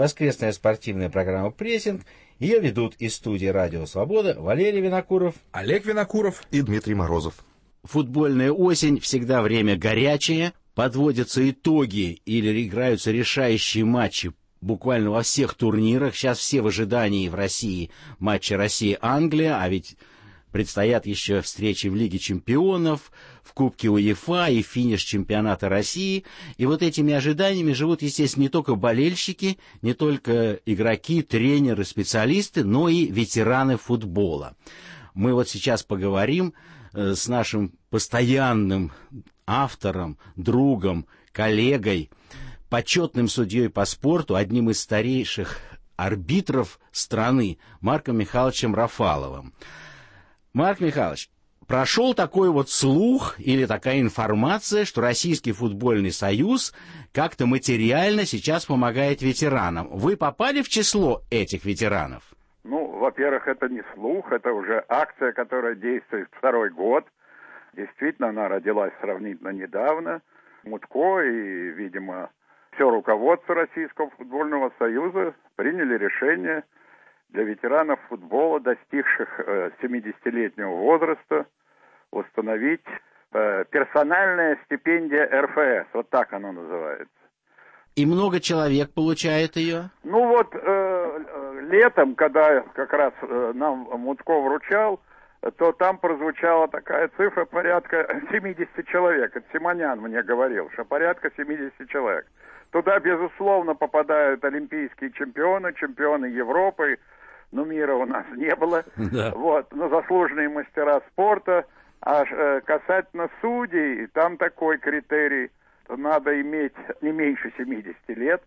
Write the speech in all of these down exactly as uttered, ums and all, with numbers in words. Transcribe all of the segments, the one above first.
воскресная спортивная программа «Прессинг». Ее ведут из студии «Радио Свобода» Валерий Винокуров, Олег Винокуров и Дмитрий Морозов. Футбольная осень всегда время горячее, подводятся итоги или играются решающие матчи буквально во всех турнирах. Сейчас все в ожидании в России матча Россия-Англия, а ведь предстоят еще встречи в Лиге чемпионов, в Кубке УЕФА и финиш чемпионата России. И вот этими ожиданиями живут, естественно, не только болельщики, не только игроки, тренеры, специалисты, но и ветераны футбола. Мы вот сейчас поговорим э, с нашим постоянным автором, другом, коллегой, почетным судьей по спорту, одним из старейших арбитров страны, Марком Михайловичем Рафаловым. Марк Михайлович, прошел такой вот слух или такая информация, что Российский футбольный союз как-то материально сейчас помогает ветеранам. Вы попали в число этих ветеранов? Ну, во-первых, это не слух, это уже акция, которая действует второй год. Действительно, она родилась сравнительно недавно. Мутко и, видимо, все руководство Российского футбольного союза приняли решение для ветеранов футбола, достигших э, семидесятилетнего возраста, установить э, персональная стипендия эр эф эс, вот так она называется. И много человек получает ее? Ну вот э, э, летом, когда как раз э, нам Мутко вручал, то там прозвучала такая цифра порядка семьдесят человек. Это Симонян мне говорил, что порядка семьдесят человек. Туда, безусловно, попадают олимпийские чемпионы, чемпионы Европы. Ну, мира у нас не было. Да. Вот, но заслуженные мастера спорта. А э, касательно судей, там такой критерий. Надо иметь не меньше семидесяти лет,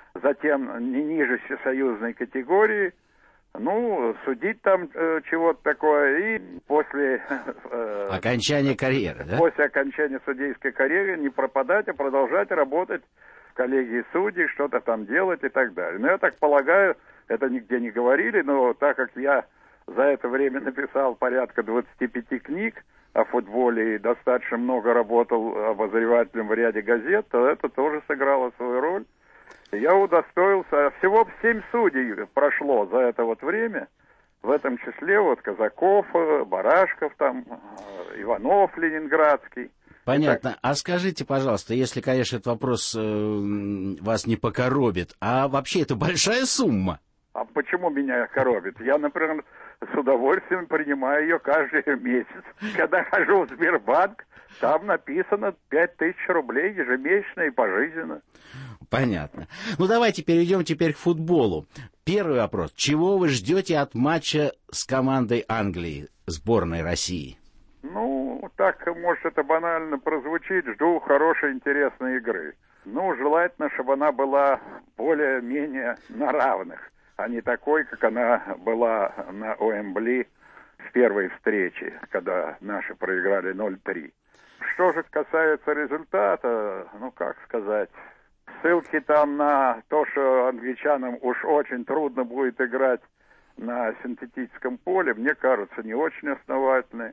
затем не ниже всесоюзной категории. Ну, судить там э, чего-то такое. И после... Э, окончания карьеры, да? После окончания судейской карьеры не пропадать, а продолжать работать в коллегии судей, что-то там делать и так далее. Но я так полагаю, это нигде не говорили, но так как я за это время написал порядка двадцати пяти книг о футболе и достаточно много работал обозревателем в ряде газет, то это тоже сыграло свою роль. Я удостоился, всего семь судей прошло за это вот время, в этом числе вот Казаков, Барашков, там, Иванов ленинградский. Понятно. А скажите, пожалуйста, если, конечно, этот вопрос э, вас не покоробит, а вообще это большая сумма? А почему меня коробит? Я, например, с удовольствием принимаю ее каждый месяц. Когда хожу в Сбербанк, там написано пять тысяч рублей ежемесячно и пожизненно. Понятно. Ну, давайте перейдем теперь к футболу. Первый вопрос. Чего вы ждете от матча с командой Англии, сборной России? Ну, так, может, это банально прозвучит. Жду хорошей, интересной игры. Ну, желательно, чтобы она была более-менее на равных, а не такой, как она была на Уэмбли в первой встрече, когда наши проиграли ноль три. Что же касается результата, ну, как сказать, ссылки там на то, что англичанам уж очень трудно будет играть на синтетическом поле, мне кажется, не очень основательны.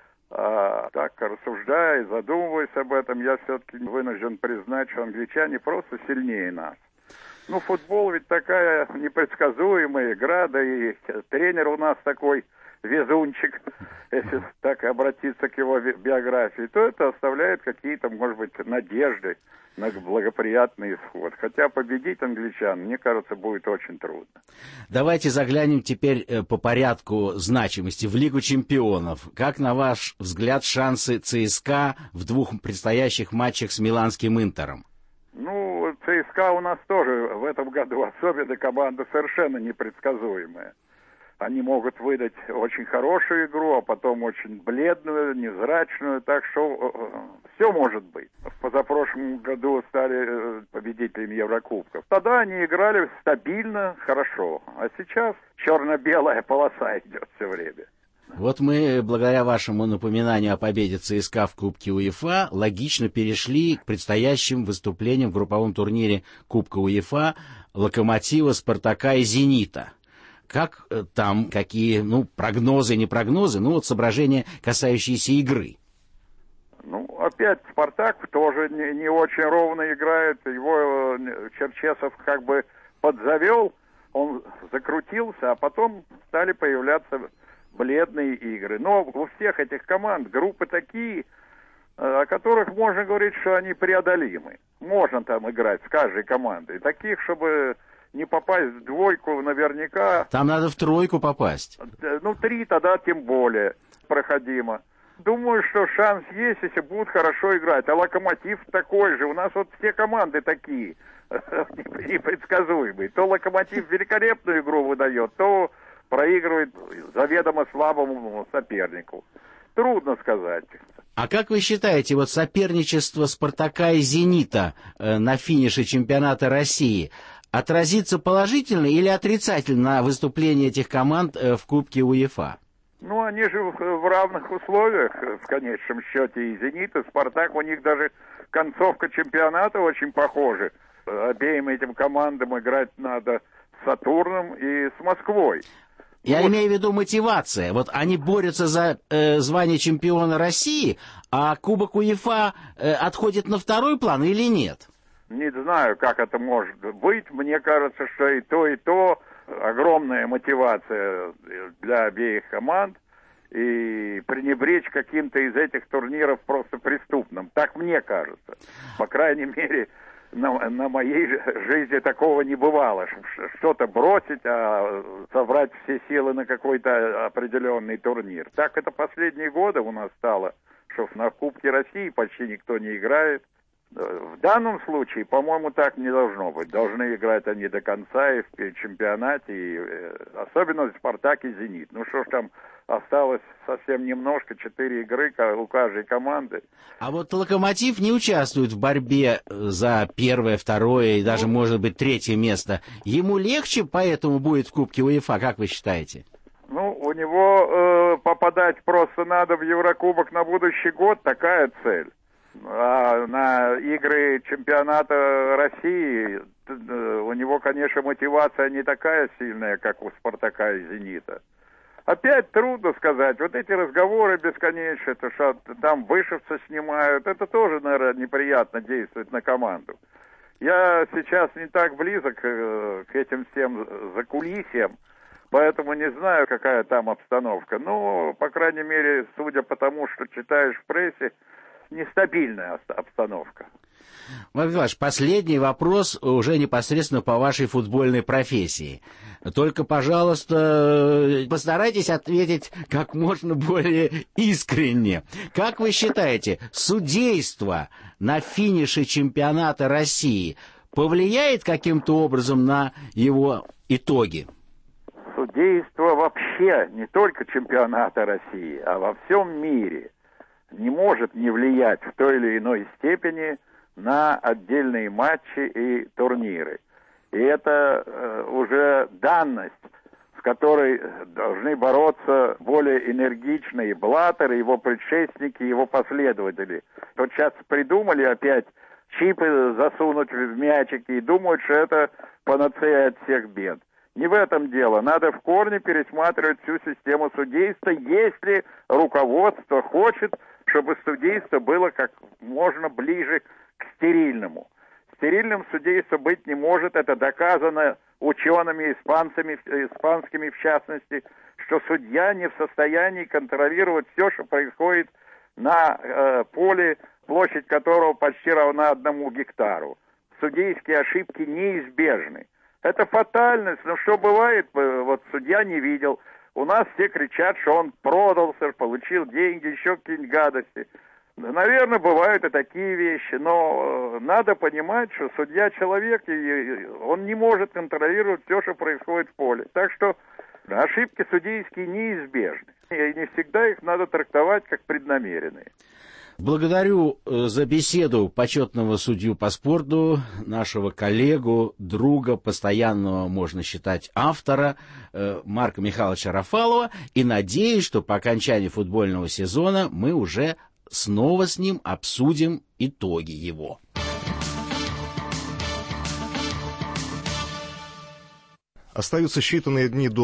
А, так, рассуждая и задумываясь об этом, я все-таки вынужден признать, что англичане просто сильнее нас. Ну, футбол ведь такая непредсказуемая игра, да и тренер у нас такой везунчик, если так обратиться к его биографии, то это оставляет какие-то, может быть, надежды на благоприятный исход. Хотя победить англичан, мне кажется, будет очень трудно. Давайте заглянем теперь по порядку значимости в Лигу чемпионов. Как, на ваш взгляд, шансы ЦСКА в двух предстоящих матчах с миланским Интером? Ну, ЦСКА у нас тоже в этом году особенно команда совершенно непредсказуемая. Они могут выдать очень хорошую игру, а потом очень бледную, невзрачную, так что э, все может быть. В позапрошлом году стали э, победителями Еврокубков. Тогда они играли стабильно, хорошо, а сейчас черно-белая полоса идет все время. Вот мы, благодаря вашему напоминанию о победе ЦСКА в Кубке УЕФА, логично перешли к предстоящим выступлениям в групповом турнире Кубка УЕФА Локомотива, Спартака и Зенита. Как там, какие, ну, прогнозы, не прогнозы, ну, вот соображения, касающиеся игры? Ну, опять Спартак тоже не, не очень ровно играет. Его Черчесов как бы подзавел, он закрутился, а потом стали появляться бледные игры. Но у всех этих команд группы такие, о которых можно говорить, что они преодолимы. Можно там играть с каждой командой. Таких, чтобы не попасть в двойку наверняка. Там надо в тройку попасть. Ну, три тогда тем более проходимо. Думаю, что шанс есть, если будут хорошо играть. А Локомотив такой же. У нас вот все команды такие непредсказуемые. То Локомотив великолепную игру выдает, то проигрывает заведомо слабому сопернику. Трудно сказать. А как вы считаете, вот соперничество «Спартака» и «Зенита» э, на финише чемпионата России отразится положительно или отрицательно на выступлении этих команд э, в Кубке УЕФА? Ну, они же в, в равных условиях, в конечном счете, и «Зенит», и «Спартак». У них даже концовка чемпионата очень похожа. Обеим этим командам играть надо с «Сатурном» и с «Москвой». Я вот. имею в виду мотивация. Вот они борются за э, звание чемпиона России, а Кубок УЕФА э, отходит на второй план или нет? Не знаю, как это может быть. Мне кажется, что и то, и то огромная мотивация для обеих команд. И пренебречь каким-то из этих турниров просто преступным. Так мне кажется. По крайней мере, на, на моей жизни такого не бывало. Что-то бросить, а собрать все силы на какой-то определенный турнир. Так это последние годы у нас стало, что на Кубке России почти никто не играет. В данном случае, по-моему, так не должно быть. Должны играть они до конца и в чемпионате, и, особенно «Спартак» и «Зенит». Ну что ж там, осталось совсем немножко, четыре игры у каждой команды. А вот «Локомотив» не участвует в борьбе за первое, второе и даже, ну, может быть, третье место. Ему легче поэтому будет в Кубке УЕФА, как вы считаете? Ну, у него э, попадать просто надо в Еврокубок на будущий год, такая цель. А на игры чемпионата России у него, конечно, мотивация не такая сильная, как у «Спартака» и «Зенита». Опять трудно сказать. Вот эти разговоры бесконечные, то, что там вышивцы снимают, это тоже, наверное, неприятно действует на команду. Я сейчас не так близок к этим всем закулисьям, поэтому не знаю, какая там обстановка. Но, по крайней мере, судя по тому, что читаешь в прессе, нестабильная обстановка. Ваш последний вопрос уже непосредственно по вашей футбольной профессии. Только, пожалуйста, постарайтесь ответить как можно более искренне. Как вы считаете, судейство на финише чемпионата России повлияет каким-то образом на его итоги? Судейство вообще не только чемпионата России, а во всем мире не может не влиять в той или иной степени на отдельные матчи и турниры. И это э, уже данность, с которой должны бороться более энергично и Блаттер, и его предшественники, и его последователи. Вот сейчас придумали опять чипы засунуть в мячики и думают, что это панацея от всех бед. Не в этом дело. Надо в корне пересматривать всю систему судейства, если руководство хочет, чтобы судейство было как можно ближе к стерильному. Стерильным судейство быть не может, это доказано учеными, испанцами, испанскими в частности, что судья не в состоянии контролировать все, что происходит на э, поле, площадь которого почти равна одному гектару. Судейские ошибки неизбежны. Это фатальность, но что бывает, вот судья не видел. У нас все кричат, что он продался, получил деньги, еще какие-нибудь гадости. Наверное, бывают и такие вещи, но надо понимать, что судья человек, и он не может контролировать все, что происходит в поле. Так что ошибки судейские неизбежны, и не всегда их надо трактовать как преднамеренные. Благодарю за беседу почетного судью по спорту, нашего коллегу, друга, постоянного, можно считать, автора Марка Михайловича Рафалова, и надеюсь, что по окончании футбольного сезона мы уже снова с ним обсудим итоги его. Остаются считанные дни до